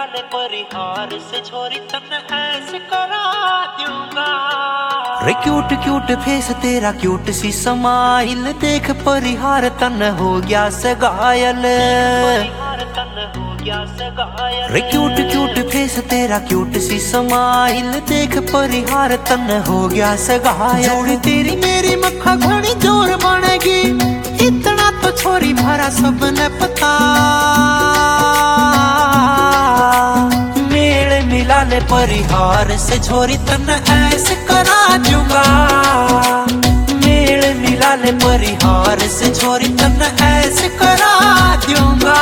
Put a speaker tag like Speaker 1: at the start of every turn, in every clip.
Speaker 1: ले परिहार से छोरी तन ऐसे करा दूंगा।
Speaker 2: रे क्यूट क्यूट फेस तेरा क्यूट सी समाइल देख परिहार तन हो गया से घायल। रे क्यूट क्यूट फेस तेरा क्यूट सी समाइल देख परिहार तन हो गया से घायल। जोड़ी तेरी मेरी मक्खा घड़ी जोर बनेगी इतना तो छोरी भरा सबने पता। मेल मिला ले परिहार से छोरी तन ऐसे करा दूंगा। मेल मिला ले परिहार से छोरी तन ऐसे करा दूंगा।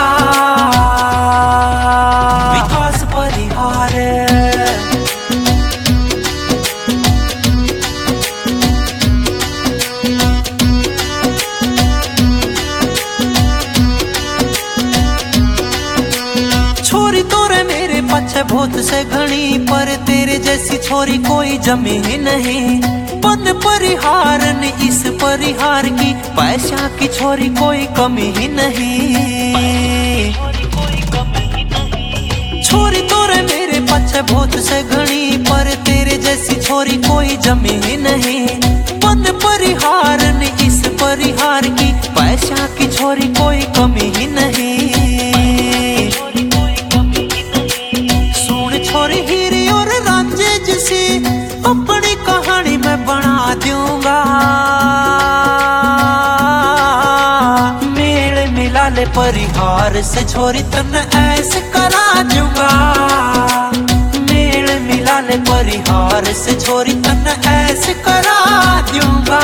Speaker 2: विकास परिहार छोरी तोरे मेरे पीछे बहुत से घनी पर तेरे जैसी छोरी कोई जमी ही नहीं। बन परिहार ने इस परिहार की पैसा की छोरी कोई कमी ही नहीं। छोरी तोरे मेरे पीछे बहुत से घनी पर तेरे जैसी छोरी कोई जमी ही नहीं। बन परिहार ने इस परिहार की पैसा की छोरी कोई कमी ही नहीं। छोरी हीरे और रांझे जिसे अपनी कहानी में बना दूंगा। मेल मिला ले परिहार से छोरी तन ऐसे करा दूंगा। मेल मिला ले परिहार से छोरी तन ऐसे करा दूंगा।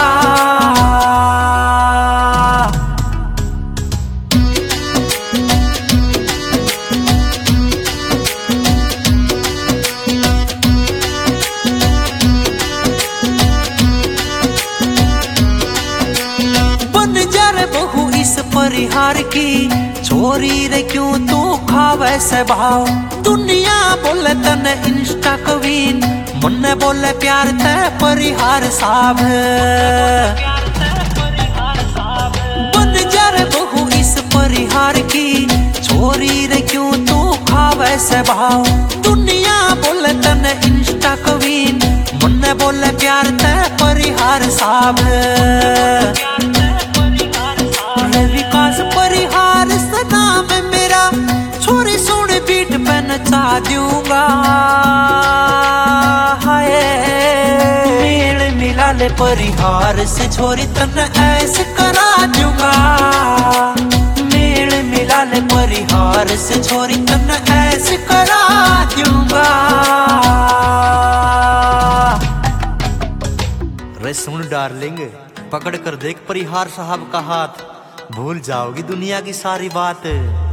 Speaker 2: परिहार की छोरी रे क्यों तू खावे से भाव। दुनिया बोले तने इंस्टा कवीन मुन्ने बोले प्यार ते परिहार साहब। बन जा रे बहू इस परिहार की छोरी रे क्यों तू खावे से भाव। दुनिया बोले तने इंस्टा कवीन मुन्ने बोले प्यार ते परिहार साहब। विकास परिहार से नाम है मेरा छोरी सोने बीट पे नचा दूंगा। हाय मेल मिला ले परिहार से छोरी तन ऐसे करा दूंगा। मेल मिला ले परिहार से छोरी तन ऐसे करा दूंगा। रे सुन डार्लिंग पकड़ कर देख परिहार साहब का हाथ भूल जाओगी दुनिया की सारी बात।